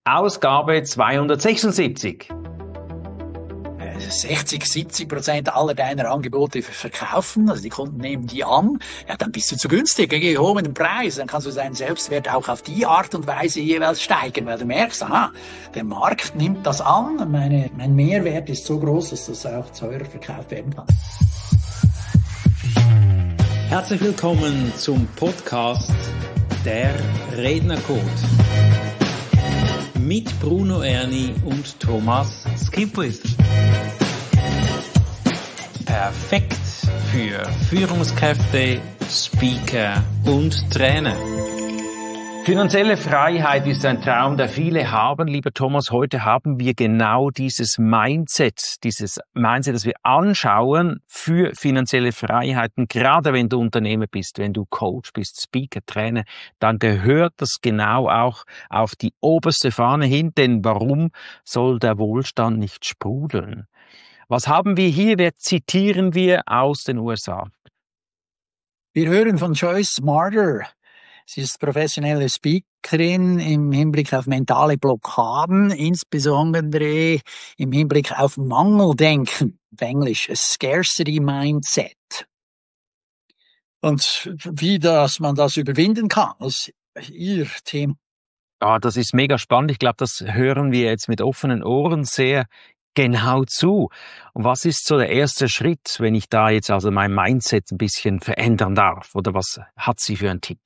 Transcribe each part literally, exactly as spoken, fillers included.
Ausgabe zweihundertsechsundsiebzig. sechzig, siebzig Prozent aller deiner Angebote verkaufen, also die Kunden nehmen die an, ja, dann bist du zu günstig, geh hoch mit dem Preis, dann kannst du deinen Selbstwert auch auf die Art und Weise jeweils steigern, weil du merkst, aha, der Markt nimmt das an, meine, mein Mehrwert ist so groß, dass das auch teurer verkauft werden kann. Herzlich willkommen zum Podcast Der Rednercode mit Bruno Erni und Thomas Skipwith. Perfekt für Führungskräfte, Speaker und Trainer. Finanzielle Freiheit ist ein Traum, der viele haben. Lieber Thomas, heute haben wir genau dieses Mindset, dieses Mindset, das wir anschauen für finanzielle Freiheiten. Gerade wenn du Unternehmer bist, wenn du Coach bist, Speaker, Trainer, dann gehört das genau auch auf die oberste Fahne hin. Denn warum soll der Wohlstand nicht sprudeln? Was haben wir hier? Wer zitieren wir aus den U S A? Wir hören von Joyce Marder. Sie ist professionelle Speakerin im Hinblick auf mentale Blockaden, insbesondere im Hinblick auf Mangeldenken, auf Englisch, a Scarcity Mindset. Und wie das, man das überwinden kann, ist ihr Thema. Ah, das ist mega spannend. Ich glaube, das hören wir jetzt mit offenen Ohren sehr genau zu. Und was ist so der erste Schritt, wenn ich da jetzt also mein Mindset ein bisschen verändern darf? Oder was hat sie für einen Tipp?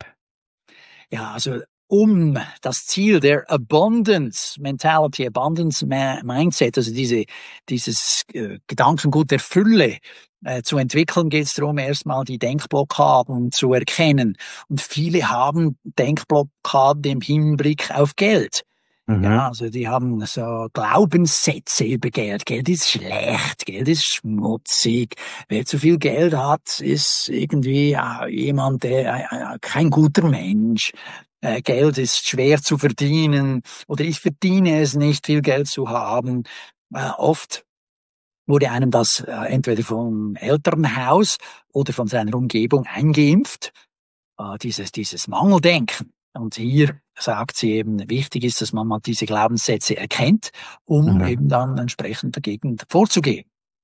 Ja, also um das Ziel der Abundance Mentality, Abundance Mindset, also diese, dieses äh, Gedankengut der Fülle äh, zu entwickeln, geht es darum, erstmal die Denkblockaden zu erkennen. Und viele haben Denkblockaden im Hinblick auf Geld. Mhm. Ja, also die haben so Glaubenssätze über Geld. Geld ist schlecht, Geld ist schmutzig. Wer zu viel Geld hat, ist irgendwie äh, jemand, der äh, kein guter Mensch. Äh, Geld ist schwer zu verdienen oder ich verdiene es nicht, viel Geld zu haben. Äh, oft wurde einem das äh, entweder vom Elternhaus oder von seiner Umgebung eingeimpft. Äh, dieses, dieses Mangeldenken. Und hier sagt sie eben, wichtig ist, dass man mal diese Glaubenssätze erkennt, um mhm. eben dann entsprechend dagegen vorzugehen.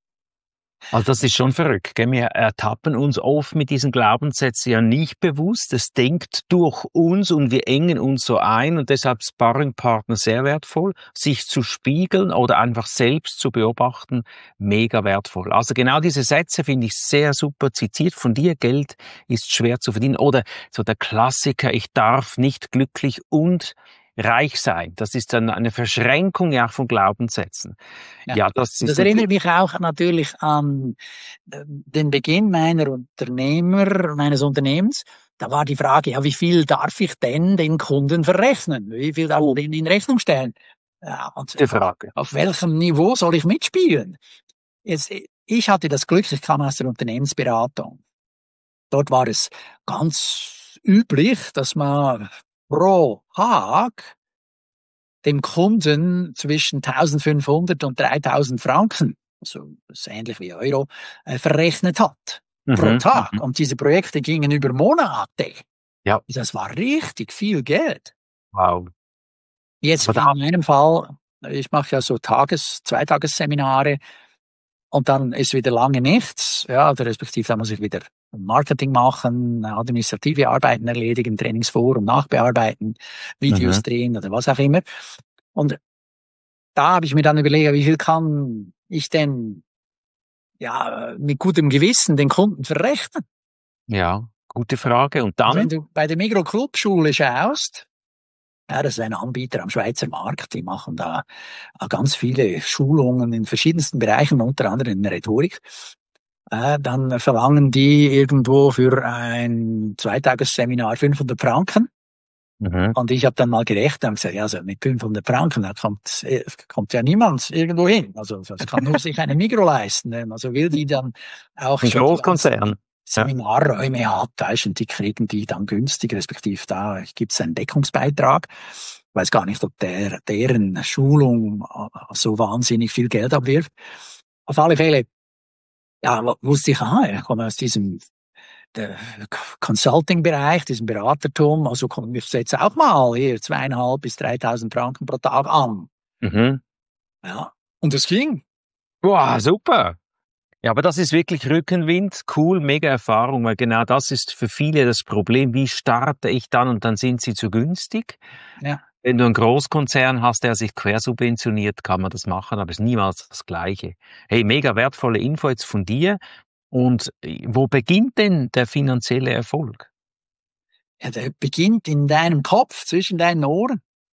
Also das ist schon verrückt, gell? Wir ertappen uns oft mit diesen Glaubenssätzen ja nicht bewusst. Es denkt durch uns und wir engen uns so ein und deshalb Sparringpartner sehr wertvoll, sich zu spiegeln oder einfach selbst zu beobachten, mega wertvoll. Also genau diese Sätze finde ich sehr super zitiert von dir. Geld ist schwer zu verdienen oder so der Klassiker, ich darf nicht glücklich und reich sein. Das ist dann eine Verschränkung ja von Glaubenssätzen. Ja, ja das, ist das erinnert mich auch natürlich an den Beginn meiner Unternehmer, meines Unternehmens. Da war die Frage, ja, wie viel darf ich denn den Kunden verrechnen? Wie viel darf ich in Rechnung stellen? Ja, und die Frage. Auf welchem Niveau soll ich mitspielen? Jetzt, ich hatte das Glück, ich kam aus der Unternehmensberatung. Dort war es ganz üblich, dass man pro Tag dem Kunden zwischen eintausendfünfhundert und dreitausend Franken, also das ist ähnlich wie Euro, äh, verrechnet hat. Mhm, pro Tag. Mhm. Und diese Projekte gingen über Monate. Ja. Das war richtig viel Geld. Wow. Jetzt in meinem Fall, ich mache ja so Tages-, Zweitagesseminare und dann ist wieder lange nichts, ja, oder respektive da muss ich wieder Marketing machen, administrative Arbeiten erledigen, Trainingsvor- und Nachbearbeiten, Videos mhm. drehen oder was auch immer. Und da habe ich mir dann überlegt, wie viel kann ich denn ja mit gutem Gewissen den Kunden verrechnen? Ja, gute Frage. Und dann? Wenn du bei der Migros Clubschule schaust, ja, das ist ein Anbieter am Schweizer Markt, die machen da ganz viele Schulungen in verschiedensten Bereichen, unter anderem in der Rhetorik. Äh, dann verlangen die irgendwo für ein Zweitagesseminar fünfhundert Franken. Mhm. Und ich habe dann mal gerechnet und gesagt, ja, also mit fünfhundert Franken, da kommt, kommt ja niemand irgendwo hin. Also das kann nur sich eine Migros leisten. Also will die dann auch ein Großkonzern Seminarräume hat, da ist, und die kriegen die dann günstig, respektive da gibt es einen Deckungsbeitrag. Ich weiß gar nicht, ob der deren Schulung so wahnsinnig viel Geld abwirft. Auf alle Fälle, ja, wusste ich, aha, ich komme aus diesem der Consulting-Bereich, diesen Beratertum, also kommen wir jetzt auch mal hier zweieinhalb bis dreitausend Franken pro Tag an. Mhm. Ja. Und es ging. Wow, super. Ja, aber das ist wirklich Rückenwind, cool, mega Erfahrung, weil genau das ist für viele das Problem. Wie starte ich dann und dann sind sie zu günstig? Ja. Wenn du einen Großkonzern hast, der sich quersubventioniert, kann man das machen, aber es ist niemals das Gleiche. Hey, mega wertvolle Info jetzt von dir. Und wo beginnt denn der finanzielle Erfolg? Ja, der beginnt in deinem Kopf, zwischen deinen Ohren.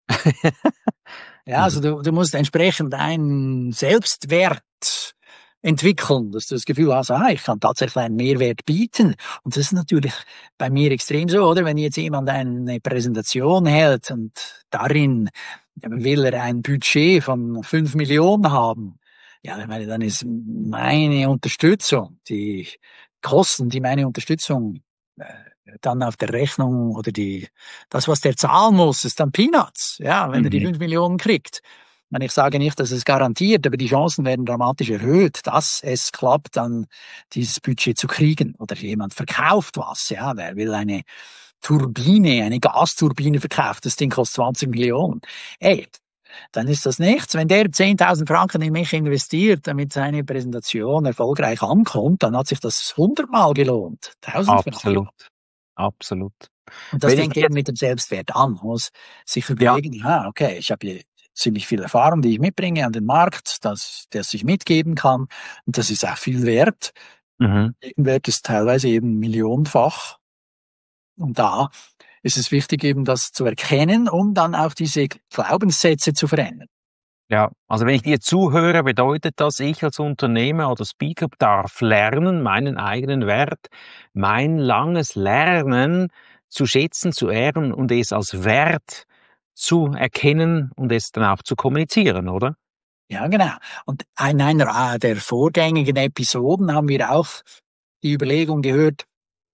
Ja, also du, du musst entsprechend einen Selbstwert entwickeln, dass du das Gefühl hast, ah, ich kann tatsächlich einen Mehrwert bieten. Und das ist natürlich bei mir extrem so, oder? Wenn jetzt jemand eine Präsentation hält und darin will er ein Budget von fünf Millionen haben, ja, dann ist meine Unterstützung, die Kosten, die meine Unterstützung äh, dann auf der Rechnung oder die, das, was der zahlen muss, ist dann Peanuts, ja, wenn mhm. er die fünf Millionen kriegt. Ich sage nicht, dass es garantiert, aber die Chancen werden dramatisch erhöht, dass es klappt, dann dieses Budget zu kriegen. Oder jemand verkauft was, ja, der will eine Turbine, eine Gasturbine verkauft, das Ding kostet zwanzig Millionen. Ey, dann ist das nichts. Wenn der zehntausend Franken in mich investiert, damit seine Präsentation erfolgreich ankommt, dann hat sich das hundertmal gelohnt. Tausendfach. Absolut. Absolut. Und das fängt eben mit dem Selbstwert an. Man muss sich überlegen, ja, ah, okay, ich habe hier ziemlich viel Erfahrung, die ich mitbringe an den Markt, dass, dass ich mitgeben kann. Und das ist auch viel wert. Mhm. Wert ist teilweise eben millionenfach. Und da ist es wichtig, eben das zu erkennen, um dann auch diese Glaubenssätze zu verändern. Ja, also wenn ich dir zuhöre, bedeutet das, ich als Unternehmer oder Speaker darf lernen, meinen eigenen Wert, mein langes Lernen zu schätzen, zu ehren und es als Wert zu erkennen und es dann auch zu kommunizieren, oder? Ja, genau. Und in einer der vorgängigen Episoden haben wir auch die Überlegung gehört,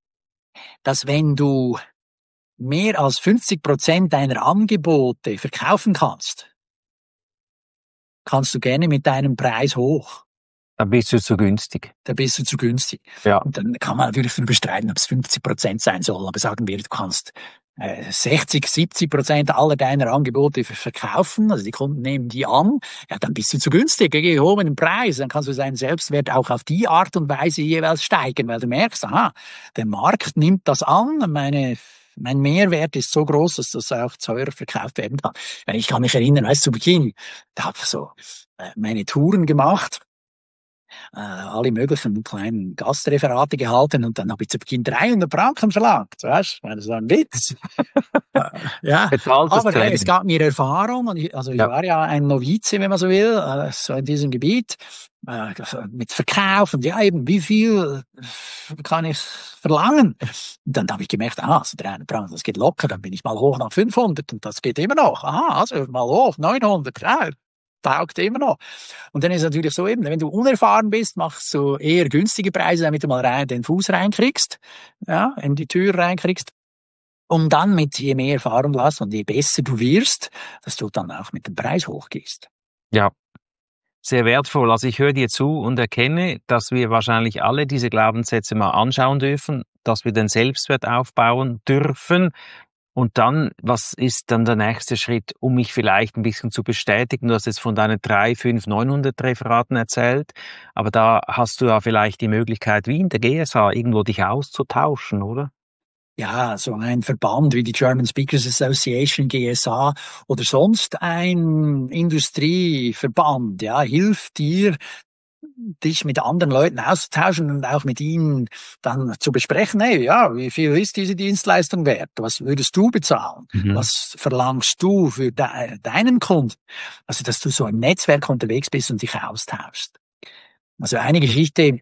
dass wenn du mehr als fünfzig Prozent deiner Angebote verkaufen kannst, kannst du gerne mit deinem Preis hoch. Dann bist du zu günstig. Dann bist du zu günstig. Ja. Und dann kann man natürlich darüber streiten, ob es fünfzig Prozent sein soll. Aber sagen wir, du kannst äh, sechzig, siebzig Prozent aller deiner Angebote verkaufen. Also die Kunden nehmen die an. Ja, dann bist du zu günstig. Geh hoch mit dem Preis. Dann kannst du seinen Selbstwert auch auf die Art und Weise jeweils steigern, weil du merkst, aha, der Markt nimmt das an. Meine Mein Mehrwert ist so groß, dass das auch teurer verkauft werden kann. Ich kann mich erinnern, weißt du, zu Beginn, da habe ich so äh, meine Touren gemacht, äh, alle möglichen kleinen Gastreferate gehalten und dann habe ich zu Beginn dreihundert Franken verlangt, weißt du, das war ein Witz. äh, ja, aber hey, es gab mir Erfahrung, und ich, also ich ja. war ja ein Novize, wenn man so will, äh, so in diesem Gebiet, äh, mit Verkauf und ja eben, wie viel kann ich verlangen? Und dann habe ich gemerkt, ah, so dreihundert Franken, das geht locker, dann bin ich mal hoch nach fünfhundert und das geht immer noch. Aha, also mal hoch, neunhundert, ja, taugt immer noch. Und dann ist es natürlich so eben, wenn du unerfahren bist, machst du eher günstige Preise, damit du mal rein, den Fuß reinkriegst, ja, in die Tür reinkriegst, um dann mit je mehr Erfahrung du hast und je besser du wirst, dass du dann auch mit dem Preis hochgehst. Ja. Sehr wertvoll. Also ich höre dir zu und erkenne, dass wir wahrscheinlich alle diese Glaubenssätze mal anschauen dürfen, dass wir den Selbstwert aufbauen dürfen. Und dann, was ist dann der nächste Schritt, um mich vielleicht ein bisschen zu bestätigen? Du hast jetzt von deinen drei, fünf, neunhundert Referaten erzählt, aber da hast du ja vielleicht die Möglichkeit, wie in der G S A, irgendwo dich auszutauschen, oder? Ja, so ein Verband wie die German Speakers Association, G S A, oder sonst ein Industrieverband, ja, hilft dir, dich mit anderen Leuten auszutauschen und auch mit ihnen dann zu besprechen, hey, ja, wie viel ist diese Dienstleistung wert? Was würdest du bezahlen? Mhm. Was verlangst du für de- deinen Kunden? Also, dass du so im Netzwerk unterwegs bist und dich austauschst. Also, eine Geschichte,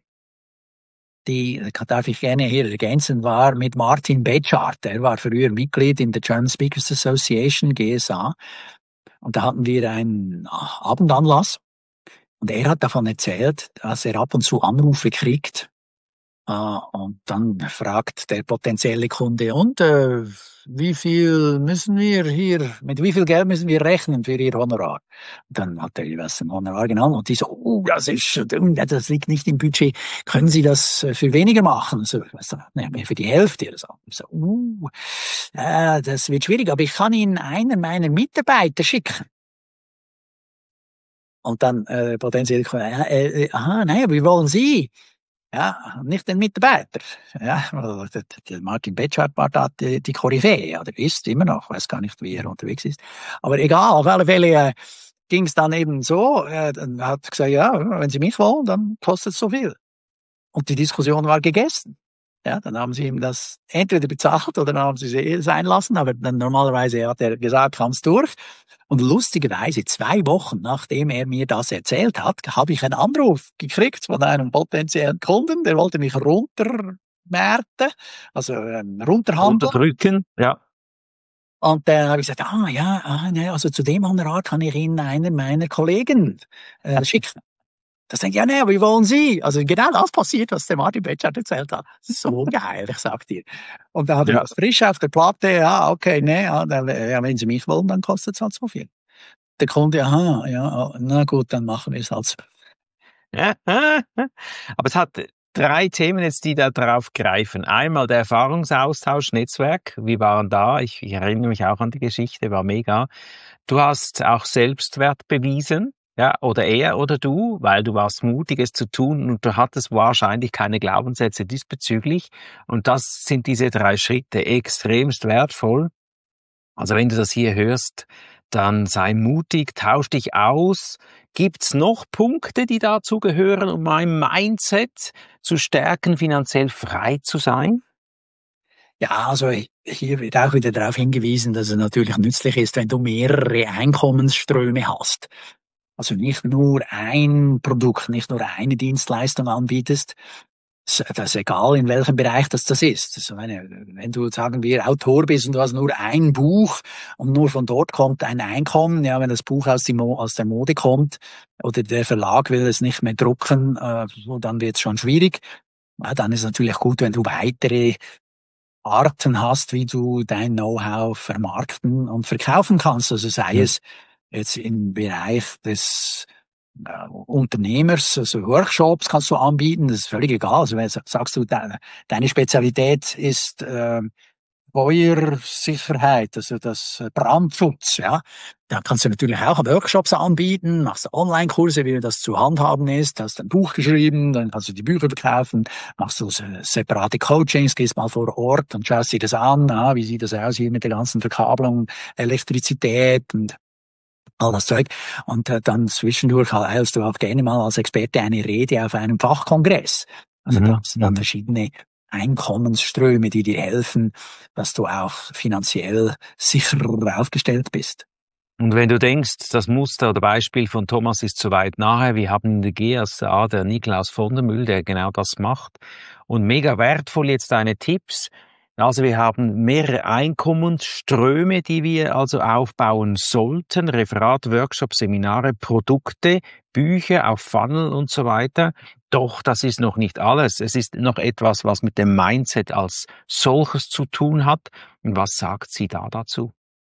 die darf ich gerne hier ergänzen, war mit Martin Betschart. Er war früher Mitglied in der German Speakers Association, G S A. Und da hatten wir einen Abendanlass. Und er hat davon erzählt, dass er ab und zu Anrufe kriegt Uh, und dann fragt der potenzielle Kunde, und äh, wie viel müssen wir hier, mit wie viel Geld müssen wir rechnen für Ihr Honorar? Und dann hat er jeweils ein Honorar genannt und die so, oh, das ist, das liegt nicht im Budget. Können Sie das für weniger machen? So, weißt du, ne, für die Hälfte oder so. So, uh, äh, das wird schwierig, aber ich kann Ihnen einen meiner Mitarbeiter schicken. Und dann äh, potenziell, äh, äh, aha, nein, aber wie wollen Sie? Ja, nicht den Mitarbeiter. Ja, der, der Martin Betschart war da die, die Koryphäe, oder ist immer noch, weiß gar nicht, wie er unterwegs ist. Aber egal, auf alle Fälle äh, ging es dann eben so, äh, dann hat er gesagt, ja, wenn Sie mich wollen, dann kostet es so viel. Und die Diskussion war gegessen. Ja, dann haben sie ihm das entweder bezahlt oder dann haben sie es sein lassen, aber dann normalerweise hat er gesagt, komm's durch. Und lustigerweise, zwei Wochen nachdem er mir das erzählt hat, habe ich einen Anruf gekriegt von einem potenziellen Kunden, der wollte mich runtermärten, also ähm, runterhandeln. Unterdrücken, ja. Und dann habe ich gesagt, ah ja, ah, ne, also zu dem Honorar kann ich Ihnen einen meiner Kollegen äh, schicken. Das denke ich, ja, nee, aber wie wollen Sie? Also genau das passiert, was der Martin Betschart erzählt hat. Das ist so geil, ich sag dir. Und da hat er ja. das frisch auf der Platte, ja, okay, nee, ja, ja, wenn Sie mich wollen, dann kostet es halt so viel. Der Kunde, aha, ja, na gut, dann machen wir es halt so. Ja, aber es hat drei Themen jetzt, die da drauf greifen. Einmal der Erfahrungsaustausch, Netzwerk. Wir waren da, ich, ich erinnere mich auch an die Geschichte, war mega. Du hast auch Selbstwert bewiesen. Ja, oder er oder du, weil du warst mutig, es zu tun und du hattest wahrscheinlich keine Glaubenssätze diesbezüglich. Und das sind diese drei Schritte extremst wertvoll. Also wenn du das hier hörst, dann sei mutig, tausch dich aus. Gibt's noch Punkte, die dazu gehören, um mein Mindset zu stärken, finanziell frei zu sein? Ja, also hier wird auch wieder darauf hingewiesen, dass es natürlich nützlich ist, wenn du mehrere Einkommensströme hast. Also nicht nur ein Produkt, nicht nur eine Dienstleistung anbietest. Das ist egal, in welchem Bereich das das ist. Also wenn du, sagen wir, Autor bist und du hast nur ein Buch und nur von dort kommt ein Einkommen, ja, wenn das Buch aus, die Mo- aus der Mode kommt oder der Verlag will es nicht mehr drucken, äh, dann wird es schon schwierig. Ja, dann ist es natürlich gut, wenn du weitere Arten hast, wie du dein Know-how vermarkten und verkaufen kannst. Also sei ja. es jetzt im Bereich des äh, Unternehmers, also Workshops kannst du anbieten, das ist völlig egal. Also wenn sagst du, de, deine Spezialität ist äh, Feuersicherheit, also das Brandschutz, ja, dann kannst du natürlich auch Workshops anbieten, machst Online-Kurse, wie das zu handhaben ist, hast ein Buch geschrieben, dann kannst du die Bücher verkaufen, machst du separate Coachings, gehst mal vor Ort und schaust dir das an, ah, wie sieht das aus hier mit der ganzen Verkabelung, Elektrizität und all das Zeug. Und äh, dann zwischendurch hältst du auch gerne mal als Experte eine Rede auf einem Fachkongress. Also mhm. da sind dann verschiedene Einkommensströme, die dir helfen, dass du auch finanziell sicherer aufgestellt bist. Und wenn du denkst, das Muster oder Beispiel von Thomas ist zu weit nahe, wir haben in der G S A der Niklaus von der Mühl, der genau das macht. Und mega wertvoll jetzt deine Tipps. Also wir haben mehrere Einkommensströme, die wir also aufbauen sollten. Referat, Workshop, Seminare, Produkte, Bücher, auch Funnel und so weiter. Doch das ist noch nicht alles. Es ist noch etwas, was mit dem Mindset als solches zu tun hat. Und was sagt sie da dazu?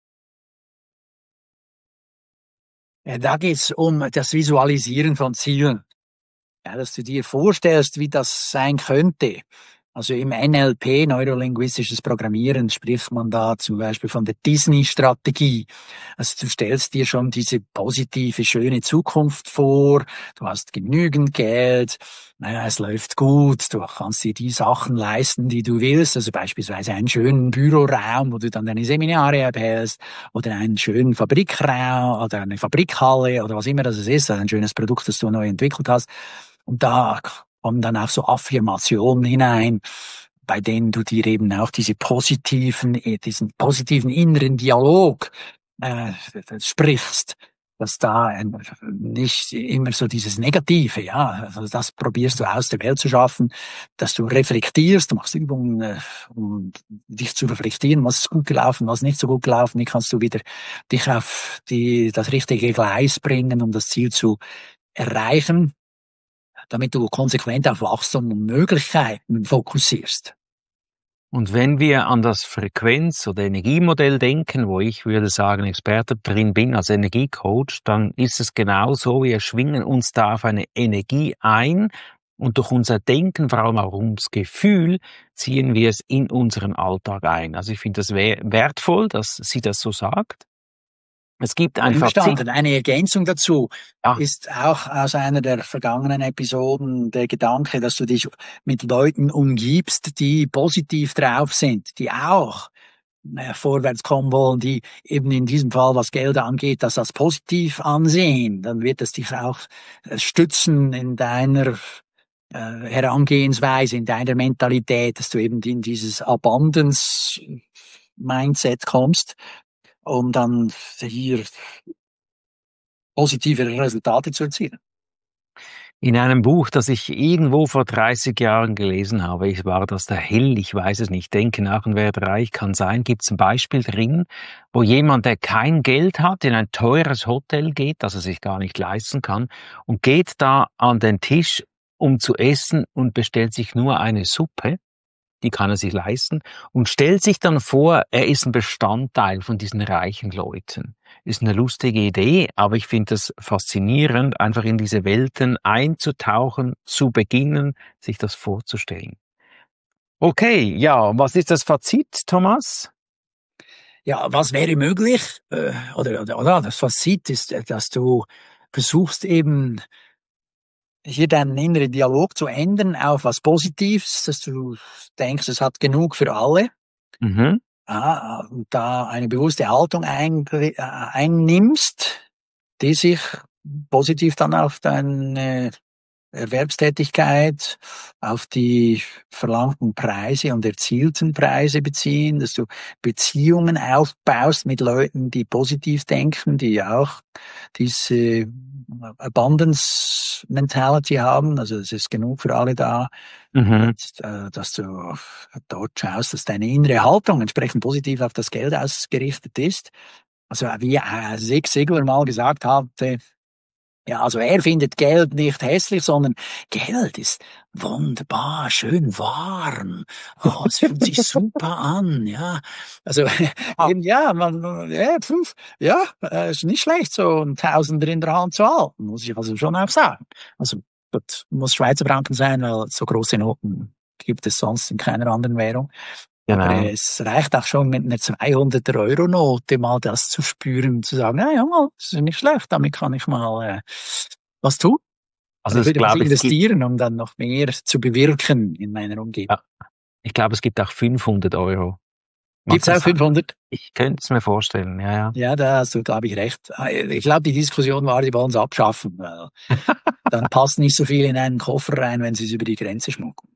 Ja, da geht's um das Visualisieren von Zielen. Ja, dass du dir vorstellst, wie das sein könnte. Also im N L P, neurolinguistisches Programmieren, spricht man da zum Beispiel von der Disney-Strategie. Also du stellst dir schon diese positive, schöne Zukunft vor, du hast genügend Geld, naja, es läuft gut, du kannst dir die Sachen leisten, die du willst, also beispielsweise einen schönen Büroraum, wo du dann deine Seminare abhältst, oder einen schönen Fabrikraum, oder eine Fabrikhalle, oder was immer das ist, ein schönes Produkt, das du neu entwickelt hast. Und da kommen dann auch so Affirmationen hinein, bei denen du dir eben auch diese positiven, diesen positiven inneren Dialog äh, sprichst, dass da nicht immer so dieses Negative, ja, also das probierst du aus der Welt zu schaffen, dass du reflektierst, du machst Übungen, äh, um dich zu reflektieren, was ist gut gelaufen, was ist nicht so gut gelaufen, wie kannst du wieder dich auf die, das richtige Gleis bringen, um das Ziel zu erreichen. damit du konsequent auf Wachstum und Möglichkeiten fokussierst. Und wenn wir an das Frequenz- oder Energiemodell denken, wo ich würde sagen Experte drin bin als Energiecoach, dann ist es genau so, wir schwingen uns da auf eine Energie ein und durch unser Denken, vor allem auch ums Gefühl, ziehen wir es in unseren Alltag ein. Also ich finde das wertvoll, dass sie das so sagt. Es gibt einfach... Eine Ergänzung dazu ja. ist auch aus einer der vergangenen Episoden der Gedanke, dass du dich mit Leuten umgibst, die positiv drauf sind, die auch äh, vorwärts kommen wollen, die eben in diesem Fall, was Geld angeht, das als positiv ansehen. Dann wird es dich auch äh, stützen in deiner äh, Herangehensweise, in deiner Mentalität, dass du eben in dieses Abundance-Mindset kommst, um dann hier positive Resultate zu erzielen. In einem Buch, das ich irgendwo vor dreißig Jahren gelesen habe, ich war das der Hill, ich weiß es nicht, Denke nach und werde reich, kann sein, gibt es ein Beispiel drin, wo jemand, der kein Geld hat, in ein teures Hotel geht, das er sich gar nicht leisten kann, und geht da an den Tisch, um zu essen, und bestellt sich nur eine Suppe, die kann er sich leisten, und stellt sich dann vor, er ist ein Bestandteil von diesen reichen Leuten. Ist eine lustige Idee, aber ich finde es faszinierend, einfach in diese Welten einzutauchen, zu beginnen, sich das vorzustellen. Okay, ja, was ist das Fazit, Thomas? Ja, was wäre möglich? Äh, oder, oder, oder das Fazit ist, dass du versuchst eben hier deinen inneren Dialog zu ändern auf was Positives, dass du denkst, es hat genug für alle. Mhm. Ah, und da eine bewusste Haltung ein, äh, einnimmst, die sich positiv dann auf deine Erwerbstätigkeit, auf die verlangten Preise und erzielten Preise beziehen, dass du Beziehungen aufbaust mit Leuten, die positiv denken, die auch diese Abundance Mentality haben, also es ist genug für alle da, Mhm. dass du dort schaust, dass deine innere Haltung entsprechend positiv auf das Geld ausgerichtet ist. Also wie Zig Ziglar mal gesagt hatte, ja, also er findet Geld nicht hässlich, sondern Geld ist wunderbar, schön warm. Oh, es fühlt sich super an, ja. Also eben, ja, man, ja, pf, ja, ist nicht schlecht, so ein Tausender in der Hand zu halten, muss ich also schon auch sagen. Also gut, muss Schweizer Franken sein, weil so große Noten gibt es sonst in keiner anderen Währung. Genau. Aber es reicht auch schon mit einer zweihundert-Euro-Note mal das zu spüren, zu sagen, ja, ja, das ist nicht schlecht, damit kann ich mal äh, was tun. Also ich ich würde was glaube, investieren, gibt, um dann noch mehr zu bewirken in meiner Umgebung. Ja, ich glaube, es gibt auch fünfhundert Euro. Gibt es auch fünfhundert? Ich könnte es mir vorstellen, ja, ja. Ja, da hast du, glaube ich, recht. Ich glaube, die Diskussion war, die wollen es abschaffen, weil dann passt nicht so viel in einen Koffer rein, wenn sie es über die Grenze schmuggeln.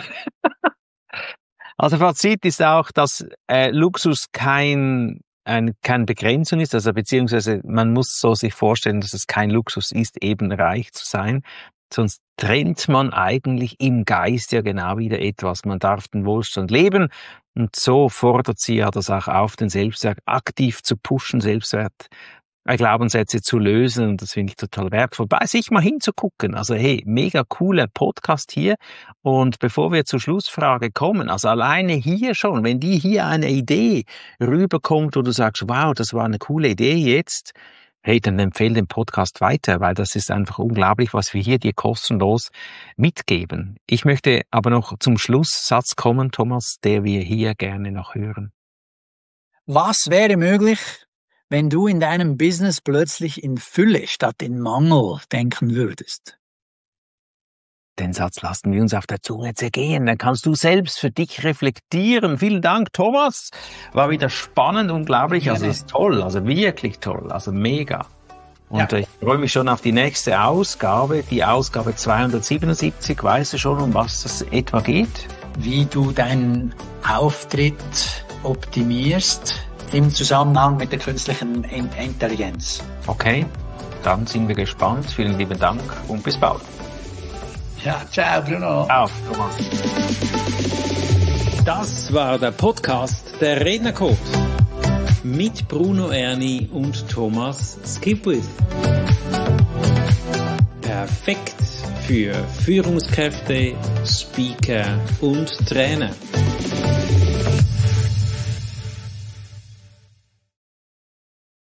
Also Fazit ist auch, dass äh, Luxus kein, ein, keine Begrenzung ist, also beziehungsweise man muss so sich vorstellen, dass es kein Luxus ist, eben reich zu sein. Sonst trennt man eigentlich im Geist ja genau wieder etwas. Man darf den Wohlstand leben und so fordert sie ja das auch auf, den Selbstwert aktiv zu pushen, Selbstwert Glaubenssätze zu lösen, und das finde ich total wertvoll, bei sich mal hinzugucken. Also hey, mega cooler Podcast hier, und bevor wir zur Schlussfrage kommen, also alleine hier schon, wenn die hier eine Idee rüberkommt, wo du sagst, wow, das war eine coole Idee jetzt, hey, dann empfehle den Podcast weiter, weil das ist einfach unglaublich, was wir hier dir kostenlos mitgeben. Ich möchte aber noch zum Schlusssatz kommen, Thomas, der wir hier gerne noch hören. Was wäre möglich, wenn du in deinem Business plötzlich in Fülle statt in Mangel denken würdest? Den Satz lassen wir uns auf der Zunge zergehen. Dann kannst du selbst für dich reflektieren. Vielen Dank, Thomas. War wieder spannend, unglaublich. Also ist toll, also wirklich toll, also mega. Und ja, ich freue mich schon auf die nächste Ausgabe, die Ausgabe zweihundertsiebenundsiebzig. Weißt du schon, um was das etwa geht? Wie du deinen Auftritt optimierst im Zusammenhang mit der künstlichen Intelligenz. Okay, dann sind wir gespannt. Vielen lieben Dank und bis bald. Ja, ciao Bruno. Ciao, Thomas. Das war der Podcast der Rednercoach mit Bruno Erni und Thomas Skipwith. Per Perfekt für Führungskräfte, Speaker und Trainer.